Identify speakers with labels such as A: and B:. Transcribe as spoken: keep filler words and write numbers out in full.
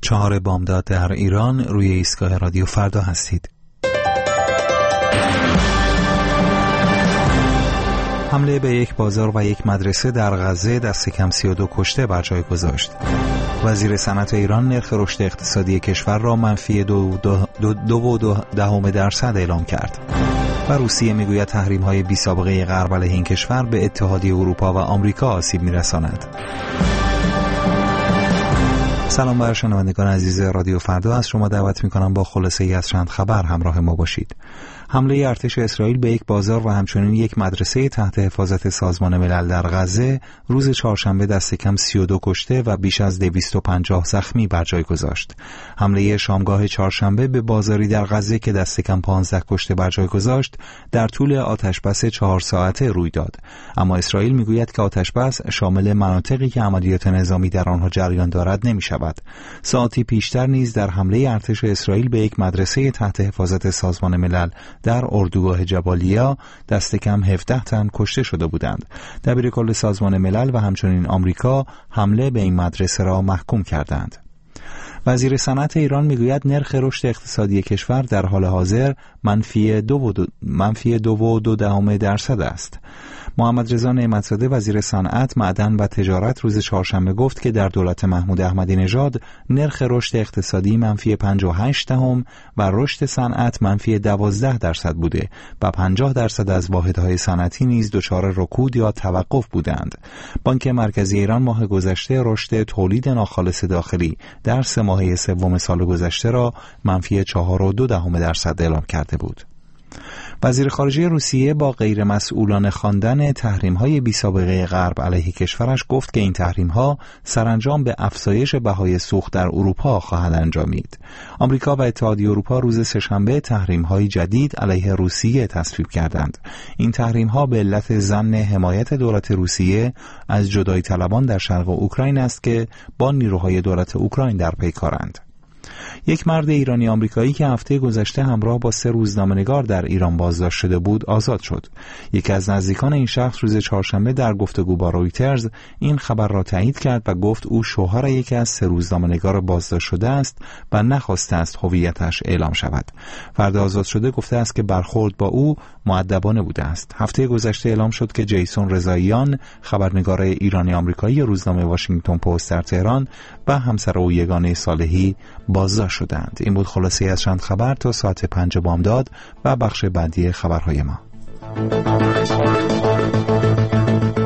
A: چهار بامداد در ایران، روی ایستگاه رادیو فردا هستید. حمله به یک بازار و یک مدرسه در غزه دست کم سی و دو کشته بر جای گذاشت. وزیر صنعت ایران نرخ رشد اقتصادی کشور را منفی دو, دو, دو, دو و دو دهم درصد اعلام کرد. و روسیه میگوید تحریم‌های بی سابقه غرب علیه این کشور به اتحادیه اروپا و آمریکا آسیب می‌رساند. سلام بر شنوندگان عزیز رادیو فردا، از شما دعوت می‌کنم با خلاصه‌ای از چند خبر همراه ما باشید. حمله ارتش اسرائیل به یک بازار و همچنین یک مدرسه تحت حفاظت سازمان ملل در غزه روز چهارشنبه دست کم سی و دو کشته و بیش از دویست و پنجاه زخمی بر جای گذاشت. حمله شامگاه چهارشنبه به بازاری در غزه که دست کم پانزده کشته بر جای گذاشت در طول آتشبس چهار ساعته روی داد. اما اسرائیل میگوید که آتشبس شامل مناطقی که عملیات نظامی در آنها جریان دارد نمی‌شود. ساعتی پیشتر نیز در حمله ارتش اسرائیل به یک مدرسه تحت حفاظت سازمان ملل در اردوگاه جبالیا دست کم هفده تن کشته شده بودند. دبیرکل سازمان ملل و همچنین آمریکا حمله به این مدرسه را محکوم کردند. وزیر صنعت ایران میگوید نرخ رشد اقتصادی کشور در حال حاضر منفی دو و دو, منفی دو و دو دهم درصد است. محمد رضا نعمت‌زاده وزیر صنعت، معدن و تجارت روز چهارشنبه گفت که در دولت محمود احمدی نژاد نرخ رشد اقتصادی منفی پنجاه و هشت دهم و رشد صنعت منفی دوازده درصد بوده و پنجاه درصد از واحدهای صنعتی نیز دچار رکود یا توقف بودند. بانک مرکزی ایران ماه گذشته رشد تولید ناخالص داخلی در سه ماهه سوم سال گذشته را منفی چهار و دو دهم درصد اعلام کرده بود. وزیر خارجه روسیه با غیر مسئولانه خواندن تحریم‌های بی سابقه غرب علیه کشورش گفت که این تحریم‌ها سرانجام به افزایش بهای سوخت در اروپا خواهد انجامید. آمریکا و اتحادیه اروپا روز سه‌شنبه تحریم‌های جدید علیه روسیه تصویب کردند. این تحریم‌ها به علت ظن حمایت دولت روسیه از جدایی طلبان در شرق اوکراین است که با نیروهای دولت اوکراین در پیکارند. یک مرد ایرانی آمریکایی که هفته گذشته همراه با سه روزنامه‌نگار در ایران بازداشت شده بود آزاد شد. یکی از نزدیکان این شخص روز چهارشنبه در گفتگو با رویترز این خبر را تایید کرد و گفت او شوهر یکی از سه روزنامه‌نگار بازداشت شده است و نخواسته است هویتش اعلام شود. فرد آزاد شده گفته است که برخورد با او مؤدبانه بوده است. هفته گذشته اعلام شد که جیسون رضاییان، خبرنگار ایرانی آمریکایی روزنامه واشنگتن پست در تهران و همسر او یگانه صالحی بازداشت شدند. این بود خلاصه از چند خبر تا ساعت پنج بامداد و بخش بعدی خبرهای ما.